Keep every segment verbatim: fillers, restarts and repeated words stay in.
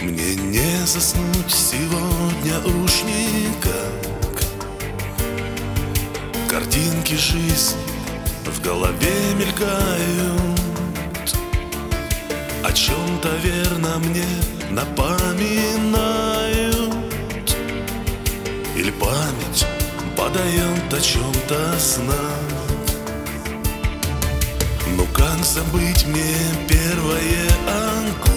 Мне не заснуть сегодня уж никак. Картинки жизни в голове мелькают, о чем-то верно мне напоминают. Или память подает о чем-то знать. Ну как забыть мне первое огонь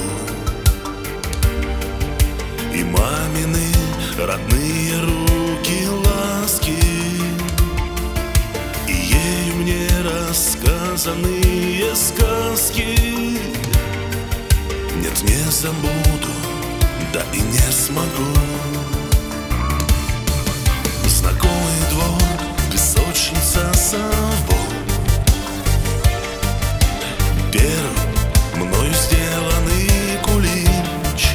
и мамины родные руки ласки, и ею мне рассказанные сказки. Нет, не забуду, да и не смогу. Знакомый двор, песочница, собор, первый мною сделанный кулич,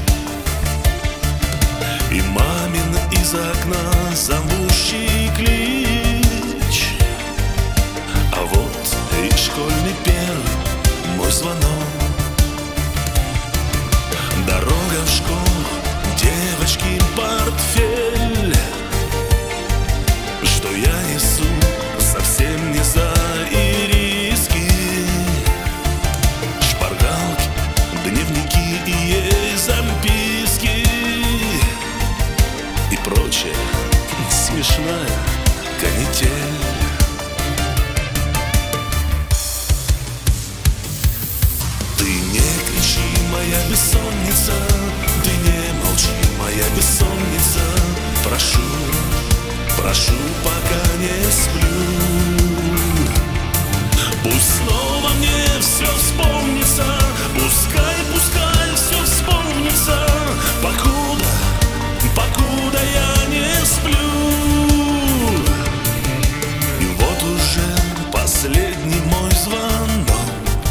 и мамин из окна зовущий клич. А вот и школьный первый мой звонок. Дорога в школу, девочки, портфель, что я несу совсем не за ириски. Шпаргалки, дневники и ей записки и прочая смешная канитель. Ты не кричи, моя бессонница, ты не молчи, моя бессонница. Прошу, прошу, пока не сплю. Пусть снова мне все вспомнится, пускай, пускай все вспомнится, покуда, покуда я не сплю. И вот уже последний мой звонок.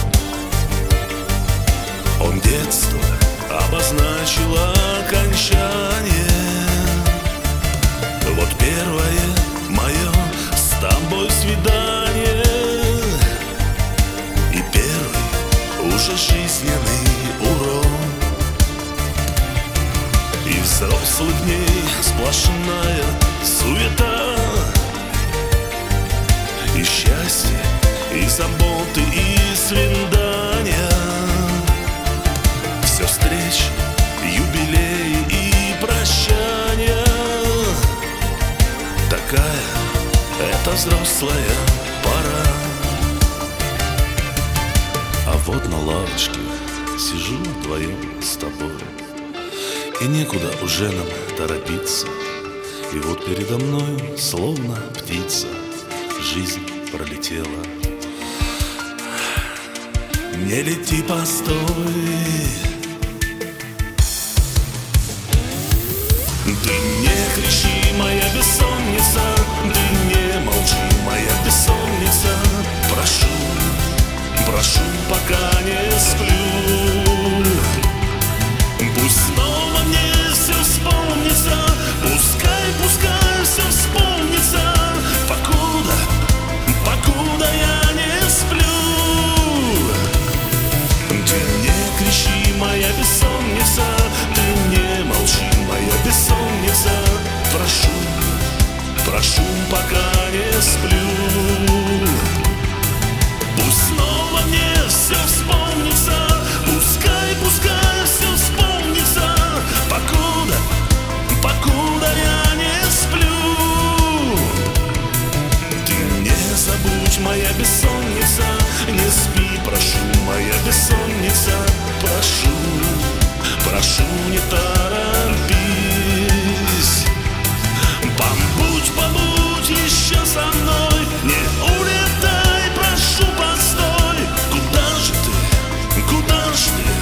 Он детство обозначил окончание. Вот первое мое с тобой свидание, и первый уже жизненный урок. И взрослых дней сплошная суета, и счастье, и заботы, и свидания. Все встречи, юбилеи и прощания. Такая это взрослая пора. А вот на лавочке сижу вдвоем с тобой, и некуда уже нам торопиться. И вот передо мною, словно птица, жизнь пролетела. Не лети, постой. Ты не кричи, моя бессонница, ты не молчи, моя бессонница. Прошу, прошу, пока не сплю. Пусть снова мне все вспомнится, пускай, пускай все вспомнится, покуда, покуда я не сплю. Ты не кричи, моя бессонница, ты не молчи, моя бессонница. Прошу, прошу, пока не сплю. Пусть снова мне все вспомнится, пускай, пускай все вспомнится, покуда, покуда я не сплю. Ты не забудь, моя бессонница, не спи, прошу, моя бессонница. Прошу, прошу, не торопись. Побудь, побудь еще со мной, не улетай, прошу, постой. Куда же ты, куда же ты?